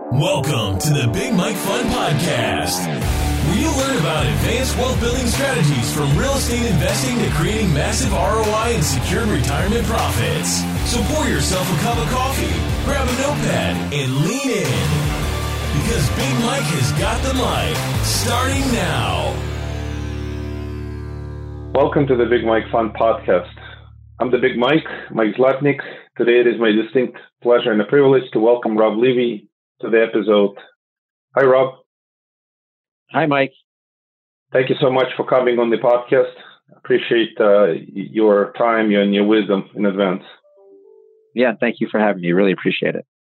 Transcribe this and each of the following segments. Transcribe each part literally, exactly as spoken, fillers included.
Welcome to the Big Mike Fund Podcast, where you learn about advanced wealth building strategies from real estate investing to creating massive R O I and secured retirement profits. So pour yourself a cup of coffee, grab a notepad, and lean in. Because Big Mike has got the mic, starting now. Welcome to the Big Mike Fund Podcast. I'm the Big Mike, Mike Zlatnik. Today it is my distinct pleasure and a privilege to welcome Rob Levy to the episode. Hi, Rob. Hi, Mike. Thank you so much for coming on the podcast. Appreciate uh, your time and your wisdom in advance. Yeah, thank you for having me. Really appreciate it.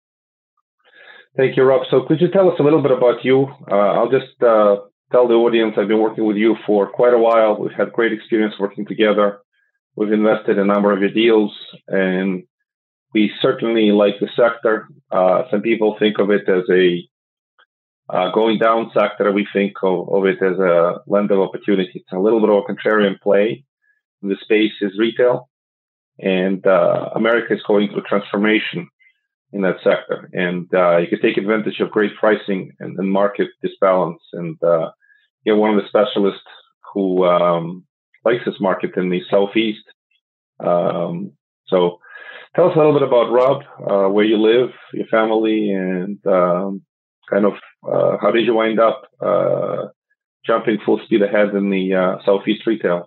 Thank you, Rob. So could you tell us a little bit about you? Uh, I'll just uh, tell the audience I've been working with you for quite a while. We've had great experience working together. We've invested in a number of your deals, and we certainly like the sector. Uh, some people think of it as a uh, going down sector. We think of, of it as a land of opportunity. It's a little bit of a contrarian play. The space is retail, and uh, America is going through transformation in that sector. And uh, you can take advantage of great pricing and, and market disbalance. And uh, you're one of the specialists who um, likes this market in the Southeast. Um, so tell us a little bit about Rob, uh, where you live, your family, and um, kind of uh, how did you wind up uh, jumping full speed ahead in the uh, Southeast retail?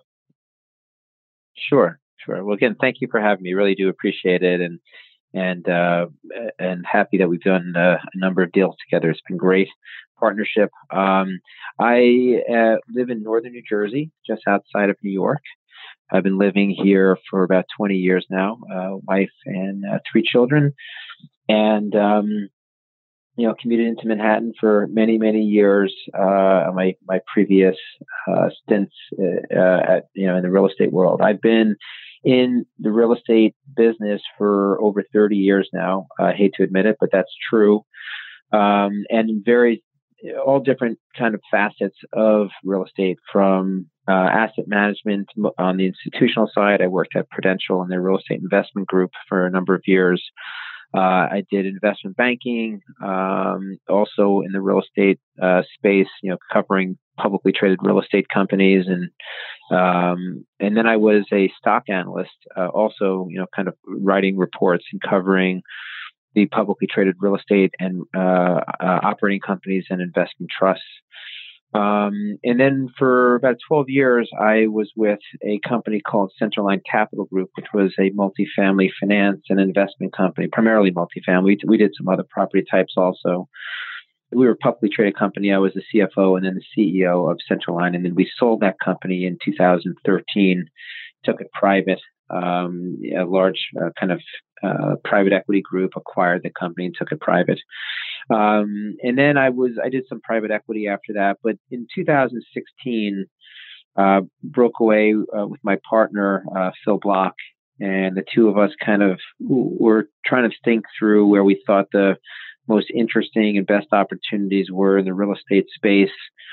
Sure, sure. Well, again, thank you for having me. Really do appreciate it, and and uh, and happy that we've done uh, a number of deals together. It's been great partnership. Um, I uh, live in northern New Jersey, just outside of New York. I've been living here for about twenty years now, uh, wife and uh, three children, and, um, you know, commuted into Manhattan for many, many years. Uh, my, my previous uh, stints, uh, at, you know, in the real estate world. I've been in the real estate business for over thirty years now. I hate to admit it, but that's true. Um, and in very, all different kind of facets of real estate, from Uh, asset management on the institutional side. I worked at Prudential in their real estate investment group for a number of years. Uh, I did investment banking, um, also in the real estate uh, space, you know, covering publicly traded real estate companies, and um, and then I was a stock analyst, uh, also, you know, kind of writing reports and covering the publicly traded real estate and uh, uh, operating companies and investment trusts. Um, and then for about twelve years, I was with a company called Centerline Capital Group, which was a multifamily finance and investment company, primarily multifamily. We, we did some other property types also. We were a publicly traded company. I was the C F O and then the C E O of Centerline. And then we sold that company in two thousand thirteen, took it private. Um, a large uh, kind of uh, private equity group acquired the company and took it private. Um, and then I was, I did some private equity after that, but in two thousand sixteen, uh, broke away uh, with my partner, uh, Phil Block, and the two of us kind of were trying to think through where we thought the most interesting and best opportunities were in the real estate space.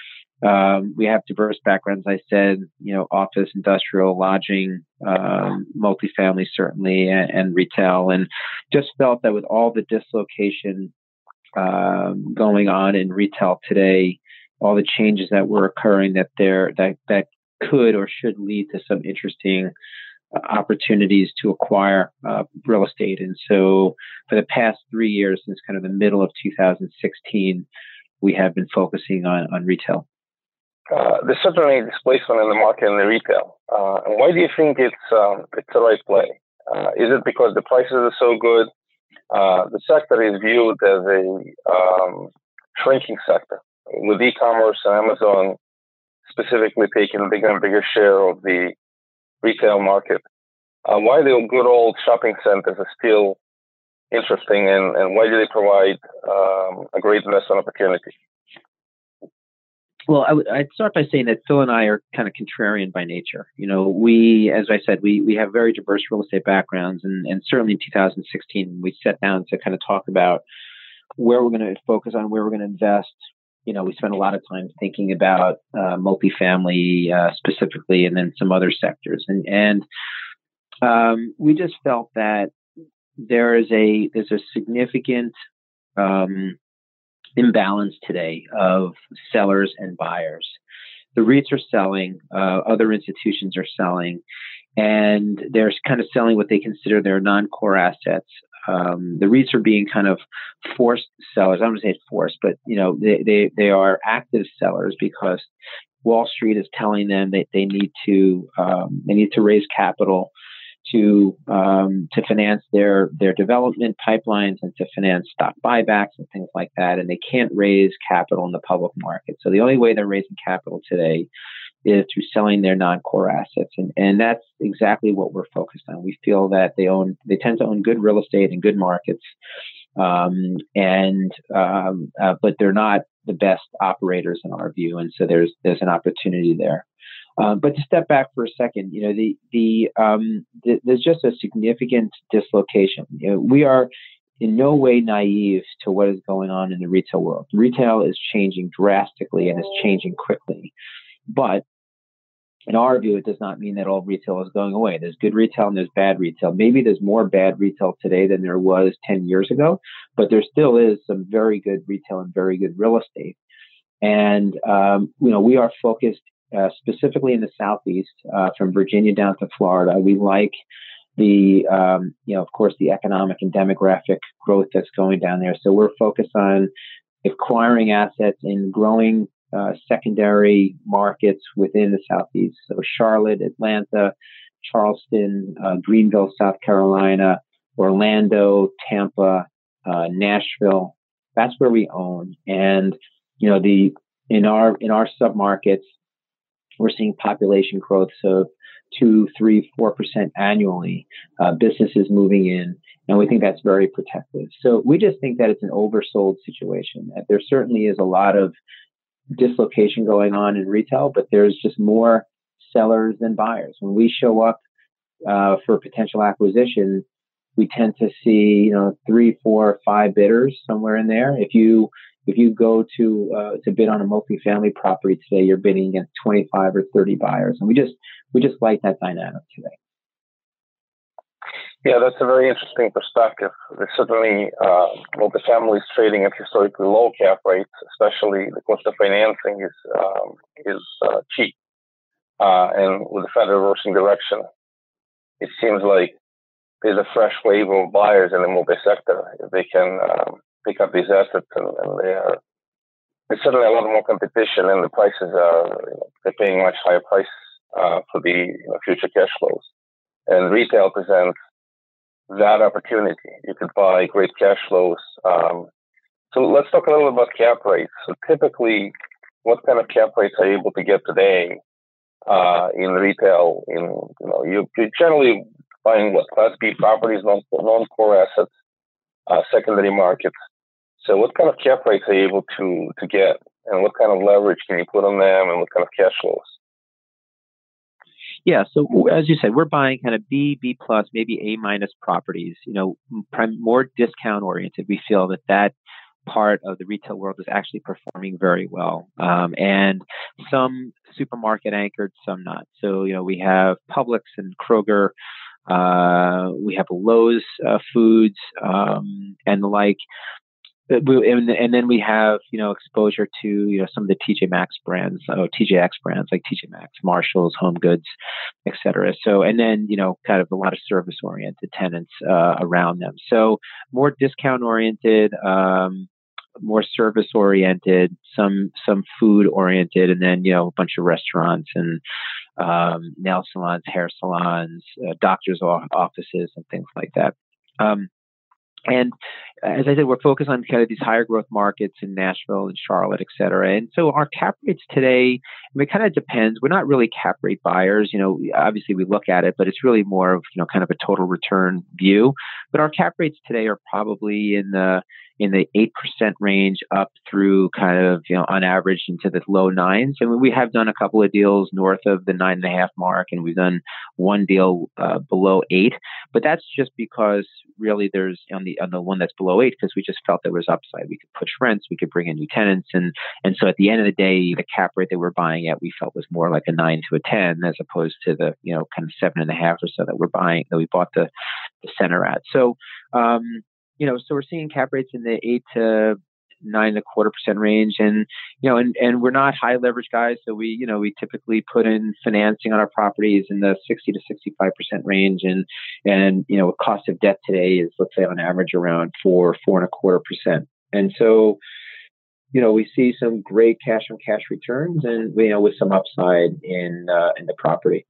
Um, we have diverse backgrounds, I said, you know, office, industrial, lodging, um, multifamily, certainly, and, and retail, and just felt that with all the dislocation Um, going on in retail today, all the changes that were occurring, that there that that could or should lead to some interesting uh, opportunities to acquire uh, real estate. And so, for the past three years, since kind of the middle of two thousand sixteen, we have been focusing on on retail. Uh, there's certainly displacement in the market in the retail. Uh, and why do you think it's um, it's the right play? Uh, is it because the prices are so good? Uh, the sector is viewed as a um, shrinking sector, with e-commerce and Amazon specifically taking a bigger and bigger share of the retail market. Uh, why the good old shopping centers are still interesting, and, and why do they provide um, a great investment opportunity? Well, I w- I'd start by saying that Phil and I are kind of contrarian by nature. You know, we, as I said, we we have very diverse real estate backgrounds, and, and certainly in two thousand sixteen, we sat down to kind of talk about where we're going to focus on, where we're going to invest. You know, we spent a lot of time thinking about uh, multifamily uh, specifically, and then some other sectors, and and um, we just felt that there is a there's a significant um, imbalance today of sellers and buyers. The REITs are selling, uh, other institutions are selling, and they're kind of selling what they consider their non-core assets. Um, the REITs are being kind of forced sellers. I'm going to say forced, but you know they, they they are active sellers because Wall Street is telling them that they need to um, they need to raise capital to um, to finance their their development pipelines and to finance stock buybacks and things like that. And they can't raise capital in the public market. So the only way they're raising capital today is through selling their non-core assets. And, and that's exactly what we're focused on. We feel that they own, they tend to own good real estate and good markets. Um, and, um, uh, but they're not the best operators in our view. And so there's, there's an opportunity there. Um, but to step back for a second, you know, the, the, um, the there's just a significant dislocation. You know, we are in no way naive to what is going on in the retail world. Retail is changing drastically and is changing quickly. But in our view, it does not mean that all retail is going away. There's good retail and there's bad retail. Maybe there's more bad retail today than there was ten years ago, but there still is some very good retail and very good real estate. And, um, you know, we are focused uh, specifically in the Southeast, uh, from Virginia down to Florida. We like the, um, you know, of course, the economic and demographic growth that's going down there. So we're focused on acquiring assets in growing Uh, secondary markets within the Southeast. So Charlotte, Atlanta, Charleston, uh, Greenville, South Carolina, Orlando, Tampa, uh, Nashville. That's where we own. And, you know, the in our in our submarkets, we're seeing population growth of two, three, four percent annually, uh, businesses moving in. And we think that's very protective. So we just think that it's an oversold situation. That there certainly is a lot of dislocation going on in retail, but there's just more sellers than buyers. When we show up uh, for potential acquisition, we tend to see, you know, three, four, five bidders somewhere in there. If you if you go to uh, to bid on a multifamily property today, you're bidding against twenty-five or thirty buyers, and we just we just like that dynamic today. Yeah, that's a very interesting perspective. There's certainly uh, multifamily is trading at historically low cap rates, especially the cost of financing is um, is uh, cheap. Uh, and with the Fed reversing direction, it seems like there's a fresh wave of buyers in the multi-sector. If they can um, pick up these assets, and, and they are, there's certainly a lot more competition, and the prices are you know, they're paying much higher price uh, for the you know, future cash flows. And retail presents that opportunity. You could buy great cash flows. Um, so let's talk a little bit about cap rates. So typically, what kind of cap rates are you able to get today uh, in retail? In you know, you, you're generally buying what Class B properties, non non-core assets, uh, secondary markets. So what kind of cap rates are you able to to get, and what kind of leverage can you put on them, and what kind of cash flows? Yeah, so as you said, we're buying kind of B, B plus, maybe A minus properties. You know, prim- more discount oriented. We feel that that part of the retail world is actually performing very well, um, and some supermarket anchored, some not. So you know, we have Publix and Kroger, uh, we have Lowe's uh, Foods, um, and the like. And, and then we have, you know, exposure to, you know, some of the T J Maxx brands, oh, T J X brands like T J Maxx, Marshalls, Home Goods, et cetera. So, and then, you know, kind of a lot of service oriented tenants uh, around them. So more discount oriented, um, more service oriented, some, some food oriented, and then, you know, a bunch of restaurants and um, nail salons, hair salons, uh, doctors' offices, and things like that. Um, And as I said, we're focused on kind of these higher growth markets in Nashville and Charlotte, et cetera. And so our cap rates today, I mean, it kind of depends. We're not really cap rate buyers. You know, obviously we look at it, but it's really more of, you know, kind of a total return view. But our cap rates today are probably in the in the eight percent range up through kind of, you know, on average into the low nines. And we have done a couple of deals north of the nine and a half mark, and we've done one deal uh, below eight. But that's just because really there's on the on the one that's below eight, because we just felt there was upside. We could push rents, we could bring in new tenants. And and so at the end of the day, the cap rate that we're buying at, we felt was more like a nine to a ten, as opposed to the, you know, kind of seven and a half or so that we're buying, that we bought the, the center at. So, um, you know, so we're seeing cap rates in the eight to nine and a quarter percent range. And, you know, and, and we're not high leverage guys. So we, you know, we typically put in financing on our properties in the sixty to sixty-five percent range. And, and, you know, cost of debt today is, let's say on average around four, four and a quarter percent. And so, you know, we see some great cash on cash returns and, you know, with some upside in, uh, in the property.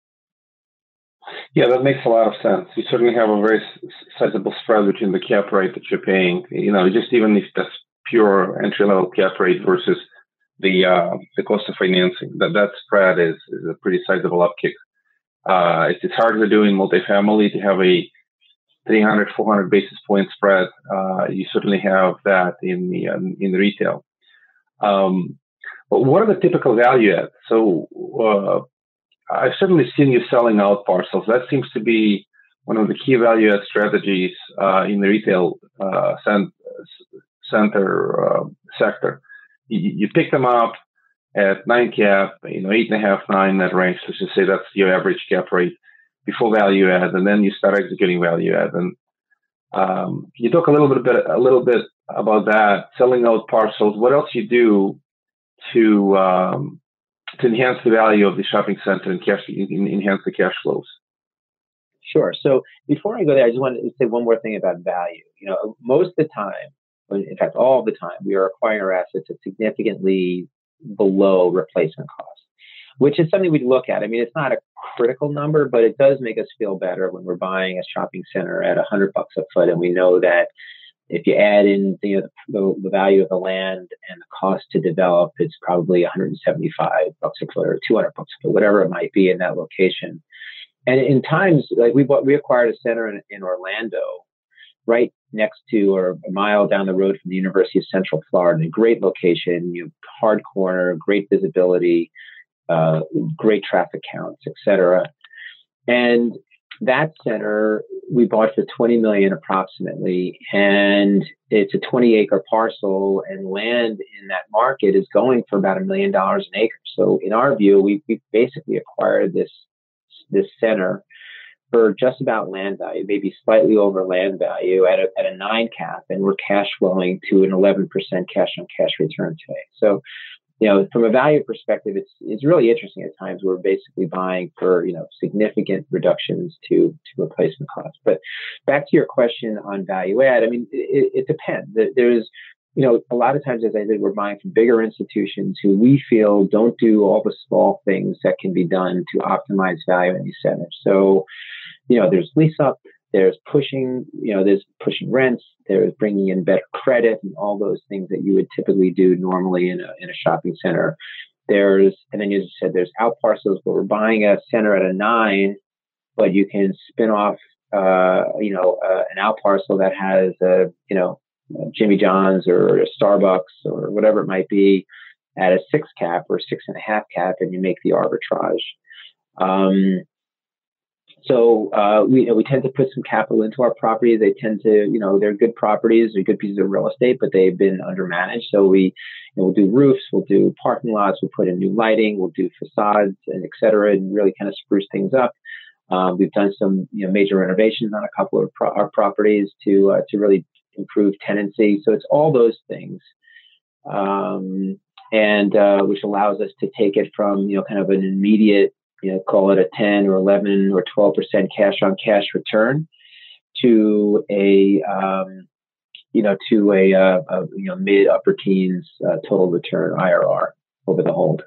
Yeah, that makes a lot of sense. You certainly have a very sizable spread between the cap rate that you're paying. You know, just even if that's pure entry level cap rate versus the uh, the cost of financing, that that spread is, is a pretty sizable upkick. Uh, it's, it's hard to do in multifamily to have a three hundred, four hundred basis point spread. Uh, you certainly have that in the um, in the retail. Um, but what are the typical value adds? So. Uh, I've certainly seen you selling out parcels. That seems to be one of the key value add strategies uh, in the retail uh, cent- center uh, sector. You, you pick them up at nine cap, you know, eight and a half, nine, that range. Let's just say that's your average cap rate before value add, and then you start executing value add. And um, can you talk a little bit, a little bit about that, selling out parcels? What else you do to um, to enhance the value of the shopping center and cash, enhance the cash flows? Sure. So before I go there, I just wanted to say one more thing about value. You know, most of the time, in fact, all the time, we are acquiring our assets at significantly below replacement cost, which is something we look at. I mean, it's not a critical number, but it does make us feel better when we're buying a shopping center at a hundred bucks a foot, and we know that if you add in you know, the, the value of the land and the cost to develop, it's probably one hundred seventy-five bucks a foot or two hundred bucks a foot, whatever it might be in that location. And in times like we bought, we acquired a center in, in Orlando, right next to or a mile down the road from the University of Central Florida, a great location, you know, hard corner, great visibility, uh, great traffic counts, et cetera. And that center we bought for twenty million dollars approximately, and it's a twenty acre parcel, and land in that market is going for about a million dollars an acre. So in our view, we, we basically acquired this, this center for just about land value, maybe slightly over land value at a, at a nine cap, and we're cash flowing to an eleven percent cash on cash return today. So, you know, from a value perspective, it's it's really interesting at times. We're basically buying for, you know, significant reductions to, to replacement costs. But back to your question on value add, I mean, it, it depends. There's, you know, a lot of times, as I said, we're buying from bigger institutions who we feel don't do all the small things that can be done to optimize value in these centers. So, you know, there's lease up, there's pushing, you know, there's pushing rents, there's bringing in better credit and all those things that you would typically do normally in a in a shopping center. There's, and then you just said there's out parcels where we're buying a center at a nine, but you can spin off, uh, you know, uh, an out parcel that has a, you know, Jimmy John's or a Starbucks or whatever it might be at a six cap or six and a half cap, and you make the arbitrage. Um, So uh, we you know, we tend to put some capital into our properties. They tend to, you know, they're good properties, they're good pieces of real estate, but they've been undermanaged. So we, you know, we'll do roofs, we'll do parking lots, we'll put in new lighting, we'll do facades, and et cetera, and really kind of spruce things up. Um, we've done some, you know, major renovations on a couple of pro- our properties to uh, to really improve tenancy. So it's all those things, um, and uh, which allows us to take it from, you know, kind of an immediate, you know, call it a ten or eleven or twelve percent cash on cash return to a, um, you know, to a, uh, a you know, mid upper teens uh, total return I R R over the hold.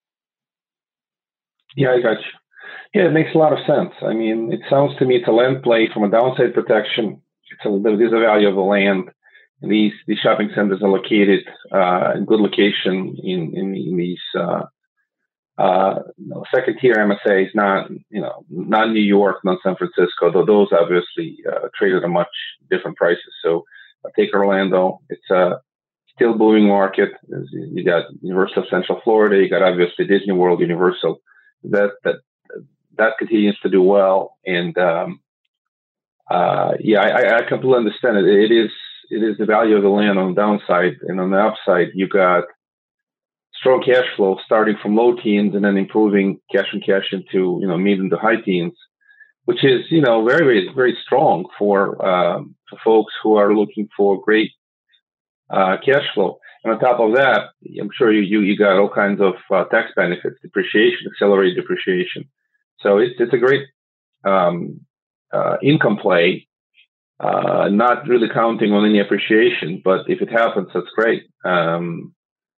Yeah, I got you. Yeah, it makes a lot of sense. I mean, it sounds to me it's a land play from a downside protection. It's a, there's a value of the land. And these, these shopping centers are located uh, in good location in, in, in these, uh, Uh, you know, second tier M S As, not, you know, not New York, not San Francisco, though those obviously uh, trade at a much different prices. So I take Orlando, it's a still booming market. You got Universal Central Florida, you got obviously Disney World, Universal. That that that continues to do well, and um, uh, yeah, I, I completely understand it. It is it is the value of the land on the downside, and on the upside, you got strong cash flow starting from low teens and then improving cash and cash into, you know, mid into high teens, which is, you know, very, very, very strong for, um, for folks who are looking for great uh, cash flow. And on top of that, I'm sure you you, you got all kinds of uh, tax benefits, depreciation, accelerated depreciation. So it's it's a great um, uh, income play. Uh, not really counting on any appreciation, but if it happens, that's great. Um,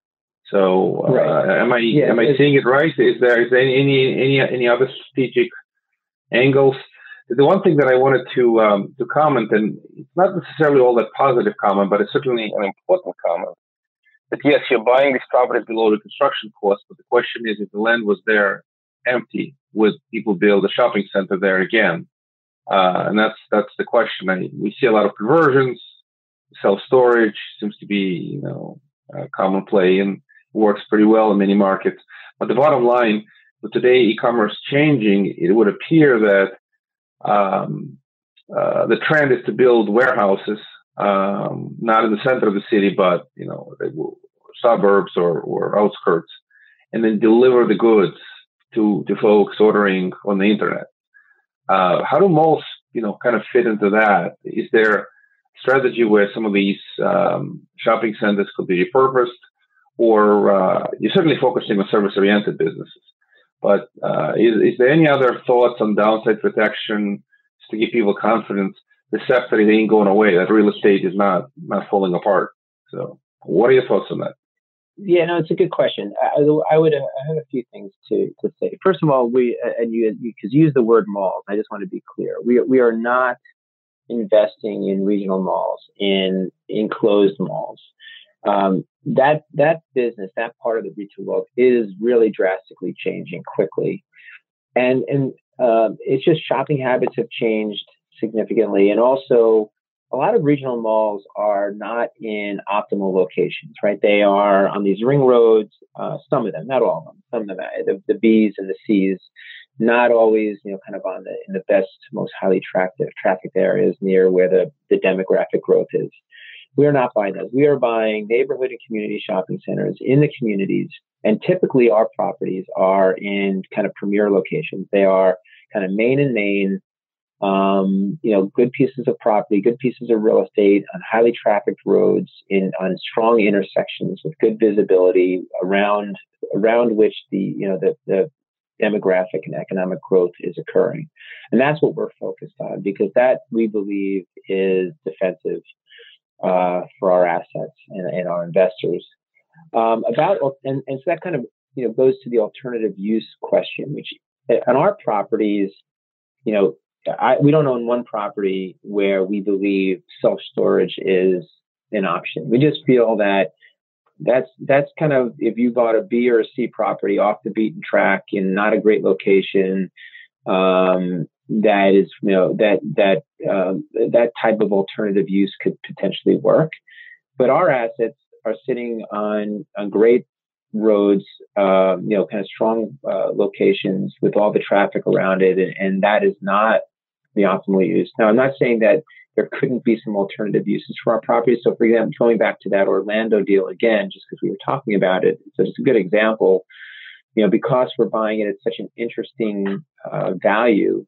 so, uh, right. am I yeah, am I seeing it right? Is there is there any any any other strategic angles? The one thing that I wanted to um, to comment, and it's not necessarily all that positive comment, but it's certainly an important comment. That yes, you're buying this property below the construction cost, but the question is, if the land was there empty, would people build a shopping center there again? Uh, and that's that's the question. I, we see a lot of conversions, self-storage seems to be, you know, a common play and works pretty well in many markets. But the bottom line, with today e-commerce changing, it would appear that um, uh, the trend is to build warehouses, um, not in the center of the city, but you know, suburbs or, or outskirts, and then deliver the goods to to folks ordering on the internet. Uh, how do malls, you know, kind of fit into that? Is there a strategy where some of these um, shopping centers could be repurposed, or uh, you're certainly focusing on service-oriented businesses? But uh, is, is there any other thoughts on downside protection just to give people confidence the sector ain't going away, that real estate is not not falling apart? So, what are your thoughts on that? Yeah, no, it's a good question. I, I would uh, I have a few things to, to say. First of all, we and you because you use the word malls. I just want to be clear. We we are not investing in regional malls, in enclosed malls. Um, that that business, that part of the retail world, is really drastically changing quickly, and and uh, it's just shopping habits have changed significantly, and also a lot of regional malls are not in optimal locations, right? They are on these ring roads, uh, some of them, not all of them, some of them, the, the B's and the C's, not always, you know, kind of on the, in the best, most highly attractive trafficked areas near where the, the demographic growth is. We are not buying those. We are buying neighborhood and community shopping centers in the communities. And typically our properties are in kind of premier locations. They are kind of main and main, Um, you know, good pieces of property, good pieces of real estate on highly trafficked roads, in on strong intersections with good visibility around around which the you know the the demographic and economic growth is occurring, and that's what we're focused on, because that, we believe, is defensive uh, for our assets and, and our investors. Um, about and, and so that kind of you know goes to the alternative use question, which on our properties, you know. I, we don't own one property where we believe self-storage is an option. We just feel that that's that's kind of, if you bought a B or a C property off the beaten track in not a great location, um, that is, you know, that that um, that type of alternative use could potentially work. But our assets are sitting on on great roads, uh, you know, kind of strong uh, locations with all the traffic around it, and, and that is not the optimal use. Now, I'm not saying that there couldn't be some alternative uses for our property. So, for example, going back to that Orlando deal again, just because we were talking about it, so it's a good example. You know, because we're buying it at such an interesting uh, value.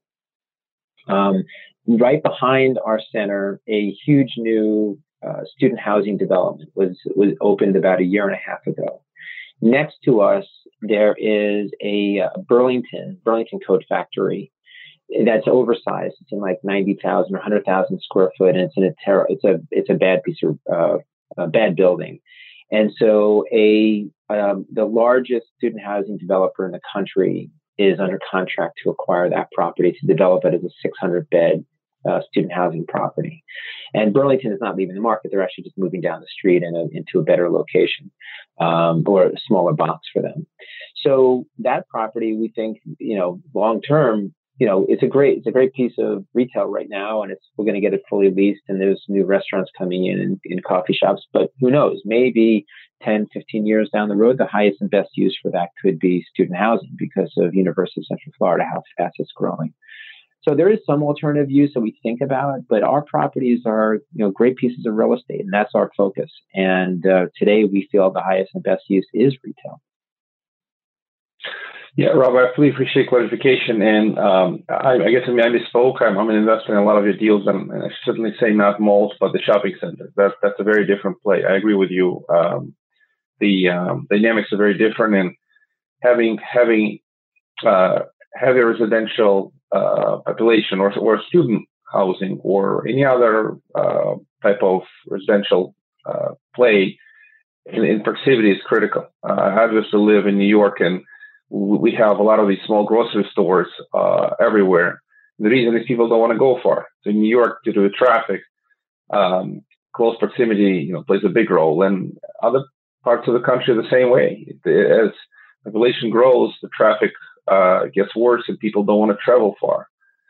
Um, right behind our center, a huge new uh, student housing development was was opened about a year and a half ago. Next to us, there is a uh, Burlington Burlington Coat Factory that's oversized. It's in like ninety thousand or one hundred thousand square foot, and it's in a ter- it's a it's a bad piece of uh, a bad building. And so, a um, the largest student housing developer in the country is under contract to acquire that property, to develop it as a six hundred bed uh, student housing property. And Burlington is not leaving the market; they're actually just moving down the street in a, into a better location, um, or a smaller box for them. So that property, we think, you know, long term, you know, it's a great, it's a great piece of retail right now, and it's, we're going to get it fully leased, and there's new restaurants coming in and, and coffee shops, but who knows, maybe ten, fifteen years down the road, the highest and best use for that could be student housing because of University of Central Florida, how fast it's growing. So there is some alternative use that we think about, but our properties are, you know, great pieces of real estate, and that's our focus. And uh, today we feel the highest and best use is retail. Yeah, Rob, I really appreciate clarification. And um, I, I guess I, mean, I misspoke. I'm, I'm an investor in a lot of your deals, and, and I certainly say not malls, but the shopping centers. That, that's a very different play. I agree with you. Um, the um, dynamics are very different, and having having uh, heavy residential uh, population or, or student housing or any other uh, type of residential uh, play in, in proximity is critical. Uh, I used to live in New York, and we have a lot of these small grocery stores uh, everywhere. The reason is people don't want to go far. So in New York, due to the traffic, um, close proximity, you know, plays a big role. And other parts of the country the same way. As population grows, the traffic uh, gets worse, and people don't want to travel far.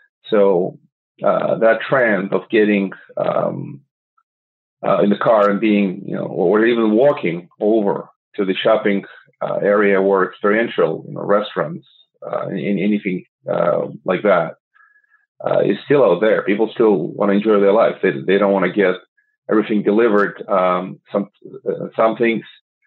So uh, that trend of getting um, uh, in the car and being, you know, or even walking over to the shopping uh, area or experiential, you know, restaurants, uh, in, anything uh, like that, uh, is still out there. People still want to enjoy their life. They they don't want to get everything delivered. Um, some uh, some things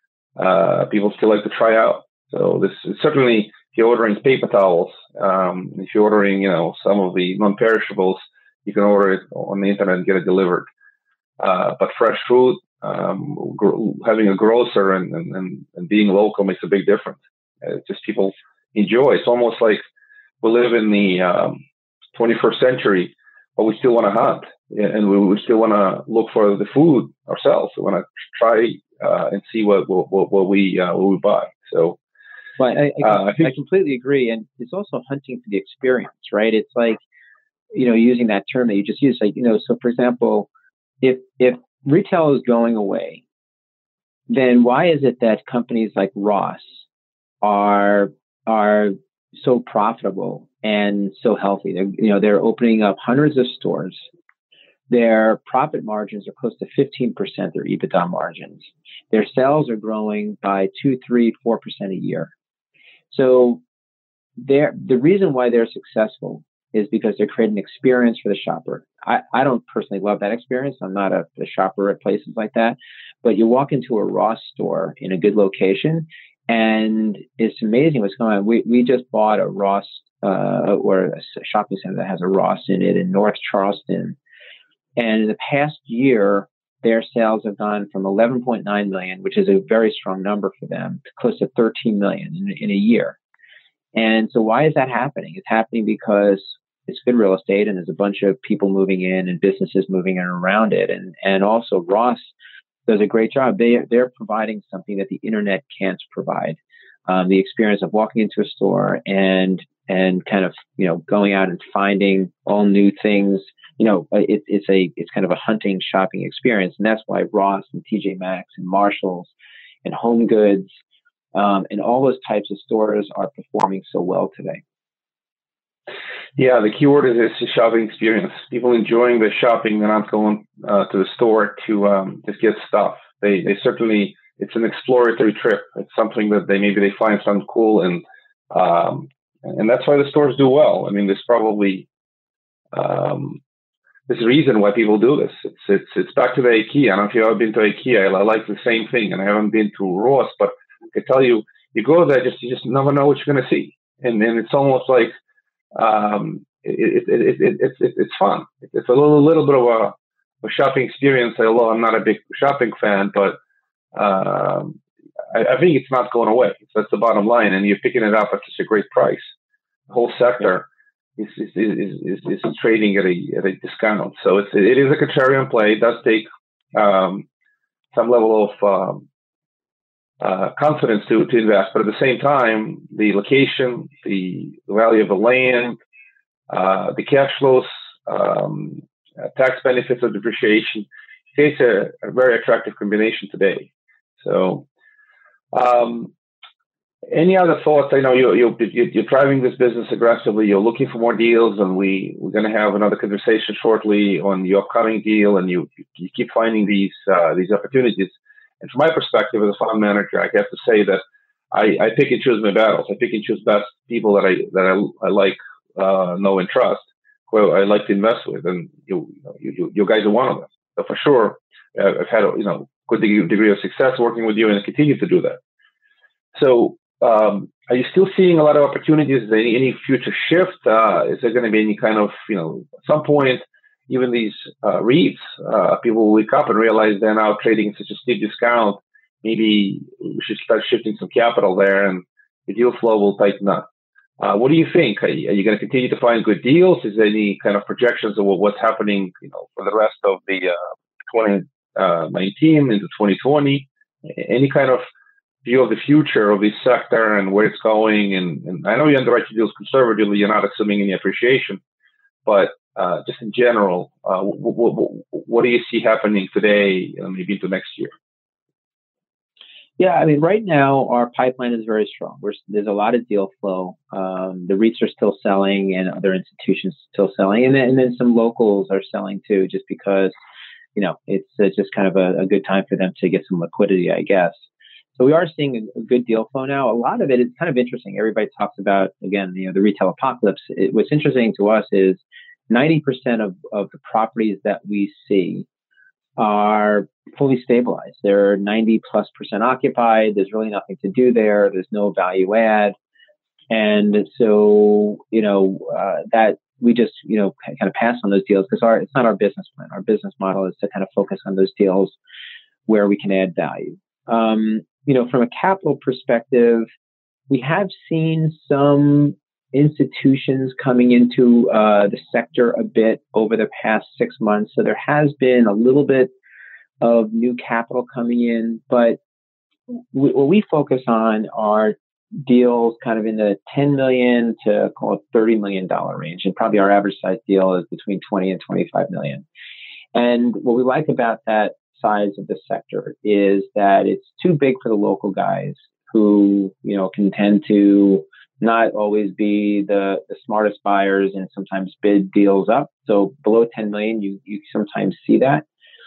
uh, people still like to try out. So this is certainly, if you're ordering paper towels, um, if you're ordering, you know, some of the non-perishables, you can order it on the internet and get it delivered. Uh, but fresh food, um, gr- having a grocer and, and, and being local makes a big difference. Uh, just people enjoy. It's almost like we live in the um, twenty-first century, but we still want to hunt, and we, we still want to look for the food ourselves. We want to try uh, and see what what, what we uh, what we buy. So, well, I, I, uh, I, think, I completely agree, and it's also hunting for the experience, right? It's like, you know, using that term that you just used, like, you know, so for example, if if retail is going away, then why is it that companies like Ross are are so profitable and so healthy? They're, you know, they're opening up hundreds of stores. Their profit margins are close to fifteen percent, their EBITDA margins. Their sales are growing by two, three, four percent a year. So they're, the reason why they're successful is because they're creating an experience for the shopper. I, I don't personally love that experience. I'm not a, a shopper at places like that. But you walk into a Ross store in a good location, and it's amazing what's going on. We we just bought a Ross uh, or a shopping center that has a Ross in it in North Charleston. And in the past year, their sales have gone from eleven point nine million, which is a very strong number for them, to close to thirteen million in, in a year. And so why is that happening? It's happening because it's good real estate, and there's a bunch of people moving in and businesses moving in around it. And, and also Ross does a great job. They, they're providing something that the internet can't provide. Um, the experience of walking into a store and, and kind of, you know, going out and finding all new things. You know, it, it's a, it's kind of a hunting shopping experience. And that's why Ross and T J Maxx and Marshalls and Home Goods, um, and all those types of stores are performing so well today. Yeah, the keyword is the shopping experience. People enjoying the shopping. They're not going uh, to the store to um, just get stuff. They they certainly, it's an exploratory trip. It's something that they maybe they find something cool, and um, and that's why the stores do well. I mean, there's probably um, there's a reason why people do this. It's it's it's back to the IKEA. I don't know if you've ever been to IKEA. I, I like the same thing, and I haven't been to Ross, but I can tell you, you go there, just you just never know what you're going to see, and and it's almost like um, it, it, it, it, it, it, it's fun. It's a little little bit of a, a shopping experience. Although I'm not a big shopping fan, but um, I, I think it's not going away. That's the bottom line, and you're picking it up at such a great price. The whole sector is is is, is, is trading at a at a discount. So it's it is a contrarian play. It does take um, some level of um, uh, confidence to to invest, but at the same time, the location, the, the value of the land, uh, the cash flows, um, uh, tax benefits of depreciation, it's a, a very attractive combination today. So. Um, Any other thoughts? I know you, you, you're driving this business aggressively. You're looking for more deals, and we, we're going to have another conversation shortly on your upcoming deal, and you, you keep finding these uh, these opportunities. And from my perspective as a fund manager, I have to say that I, I pick and choose my battles. I pick and choose best people that I that I, I like, uh, know, and trust, who I like to invest with, and you you, you, you guys are one of them. So for sure, I've had a you know good degree of success working with you, and I continue to do that. So. um, are you still seeing a lot of opportunities? Is there any, any future shift? Uh, is there going to be any kind of, you know, at some point, even these uh, REITs, uh, people will wake up and realize they're now trading such a steep discount. Maybe we should start shifting some capital there, and the deal flow will tighten up. Uh, what do you think? Are you, are you going to continue to find good deals? Is there any kind of projections of what's happening, you know, for the rest of the uh, twenty nineteen into twenty twenty? Any kind of view of the future of this sector and where it's going? And, and I know you underwrite your deals conservatively. You're not assuming any appreciation, but uh, just in general, uh, w- w- w- what do you see happening today, uh, maybe into next year? Yeah, I mean, right now our pipeline is very strong. We're, there's a lot of deal flow. Um, the REITs are still selling, and other institutions still selling, and then, and then some locals are selling too, just because, you know, it's, it's just kind of a, a good time for them to get some liquidity, I guess. So we are seeing a, a good deal flow now. A lot of it is kind of interesting. Everybody talks about, again, you know, the retail apocalypse. It, what's interesting to us is ninety percent of, of the properties that we see are fully stabilized. They're ninety plus percent occupied. There's really nothing to do there. There's no value add. And so, you know, uh, that we just, you know, kind of pass on those deals because our, it's not our business plan. Our business model is to kind of focus on those deals where we can add value. Um, you know, from a capital perspective, we have seen some institutions coming into uh, the sector a bit over the past six months. So there has been a little bit of new capital coming in, but we, what we focus on are deals kind of in the ten million to call it thirty million dollars range. And probably our average size deal is between twenty and twenty-five million. And what we like about that size of the sector is that it's too big for the local guys who, you know, can tend to not always be the, the smartest buyers and sometimes bid deals up. So below ten million, you, you sometimes see that.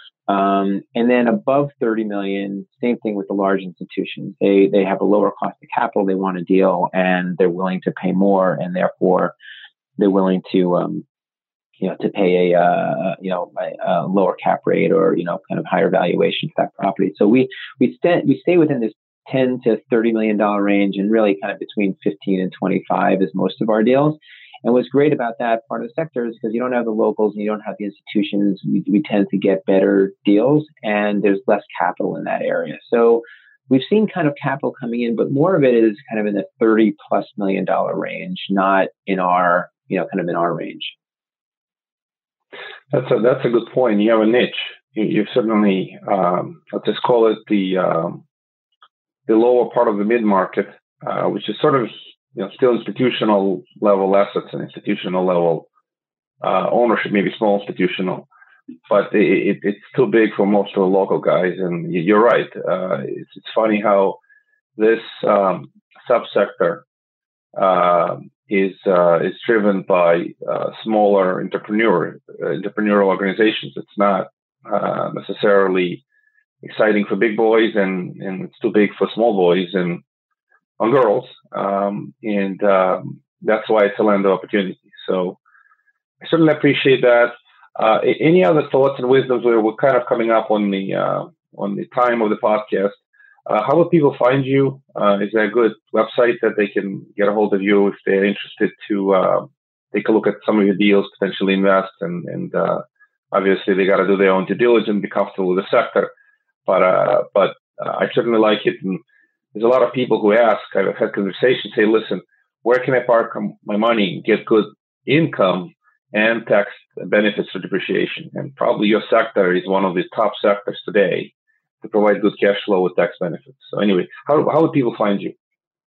Um, and then above thirty million, same thing with the large institutions. They, they have a lower cost of capital. They want a deal and they're willing to pay more. And therefore they're willing to, um, you know, to pay a, uh, you know, a, a lower cap rate or, you know, kind of higher valuation for that property. So we, we stay, we stay within this ten to thirty million dollars range, and really kind of between fifteen and twenty-five is most of our deals. And what's great about that part of the sector is because you don't have the locals and you don't have the institutions, we, we tend to get better deals, and there's less capital in that area. So we've seen kind of capital coming in, but more of it is kind of in the thirty plus million dollar range, not in our, you know, kind of in our range. That's a that's a good point. You have a niche. You, you certainly um, let's just call it the um, the lower part of the mid market, uh, which is sort of, you know, still institutional level assets and institutional level uh, ownership, maybe small institutional, but it, it, it's too big for most of the local guys. And you're right. Uh, it's, it's funny how this um, subsector uh, is uh, is driven by uh, smaller entrepreneur uh, entrepreneurial organizations. It's not uh, necessarily exciting for big boys, and, and it's too big for small boys and on girls. Um, and um, that's why it's a land of opportunity. So I certainly appreciate that. Uh, any other thoughts and wisdoms? We're, we're kind of coming up on the uh, on the time of the podcast. Uh, how would people find you? Uh, is there a good website that they can get a hold of you if they're interested to uh, take a look at some of your deals, potentially invest? And, and uh, obviously they got to do their own due diligence, be comfortable with the sector. But uh, but uh, I certainly like it. And there's a lot of people who ask, I've had conversations, say, listen, where can I park my money and get good income and tax benefits for depreciation? And probably your sector is one of the top sectors today to provide good cash flow with tax benefits. So anyway, how how would people find you?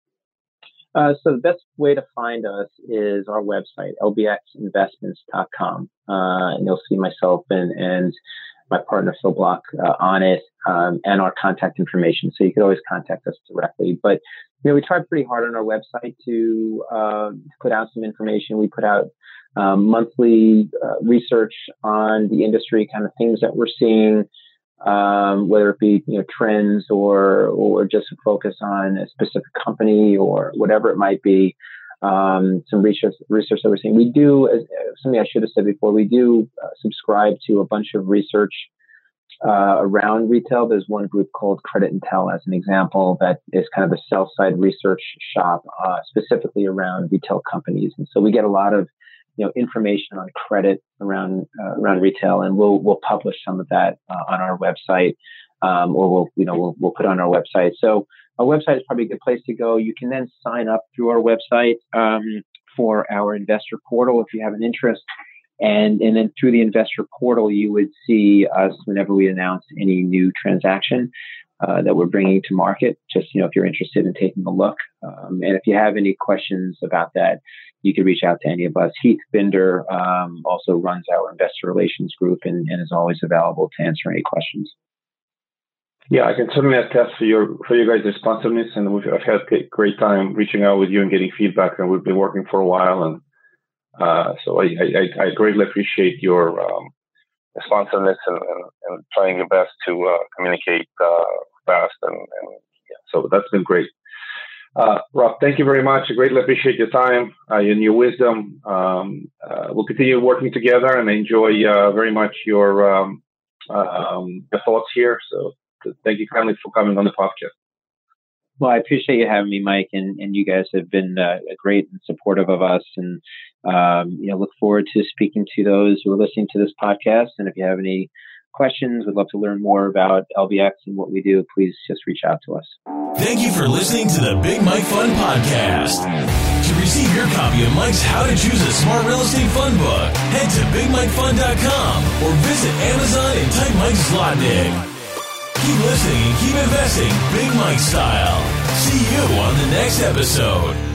Uh, so the best way to find us is our website, L B X investments dot com. Uh, and you'll see myself and, and my partner, Phil Block, uh, on it, um, and our contact information. So you can always contact us directly. But, you know, we tried pretty hard on our website to uh, put out some information. We put out um, monthly uh, research on the industry, kind of things that we're seeing, um, whether it be, you know, trends or or just a focus on a specific company or whatever it might be. Um, some research research that we're seeing. We do, as, something I should have said before, we do uh, subscribe to a bunch of research uh, around retail. There's one group called Credit Intel, as an example, that is kind of a sell-side research shop uh, specifically around retail companies. And so we get a lot of you know information on credit around uh, around retail, and we'll we'll publish some of that uh, on our website, um, or we'll you know we'll we'll put on our website. So our website is probably a good place to go. You can then sign up through our website um, for our investor portal if you have an interest. And, and then through the investor portal, you would see us whenever we announce any new transaction uh, that we're bringing to market, just, you know, if you're interested in taking a look. Um, and if you have any questions about that, you can reach out to any of us. Heath Binder um, also runs our investor relations group and, and is always available to answer any questions. Yeah, I can certainly attest for your for you guys' responsiveness, and we've I've had a great time reaching out with you and getting feedback, and we've been working for a while, and uh, so I, I, I greatly appreciate your um, responsiveness and, and, and trying your best to uh, communicate uh, fast, and, and yeah, so that's been great. Uh, Rob, thank you very much. I greatly appreciate your time uh, and your wisdom. Um, uh, we'll continue working together, and I enjoy uh, very much your um, um, your thoughts here. So. Thank you kindly for coming on the podcast. Well, I appreciate you having me, Mike, and, and you guys have been uh, great and supportive of us, and um, you know, look forward to speaking to those who are listening to this podcast. And if you have any questions, we'd love to learn more about L B X and what we do. Please just reach out to us. Thank you for listening to the Big Mike Fund Podcast. To receive your copy of Mike's How to Choose a Smart Real Estate Fund book, head to big mike fund dot com or visit Amazon and type Mike Zlotnick. Keep listening and keep investing Big Mike style. See you on the next episode.